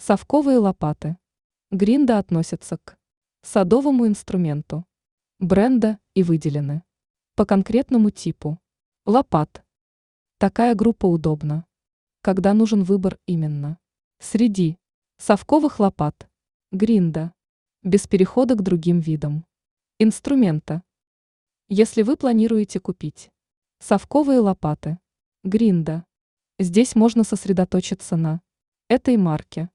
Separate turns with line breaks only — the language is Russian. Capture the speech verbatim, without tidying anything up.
Совковые лопаты. Гринда относятся к садовому инструменту. Бренда и выделены по конкретному типу лопат. Такая группа удобна, когда нужен выбор именно среди совковых лопат, гринда, без перехода к другим видам инструмента. Если вы планируете купить совковые лопаты, гринда, здесь можно сосредоточиться на этой марке.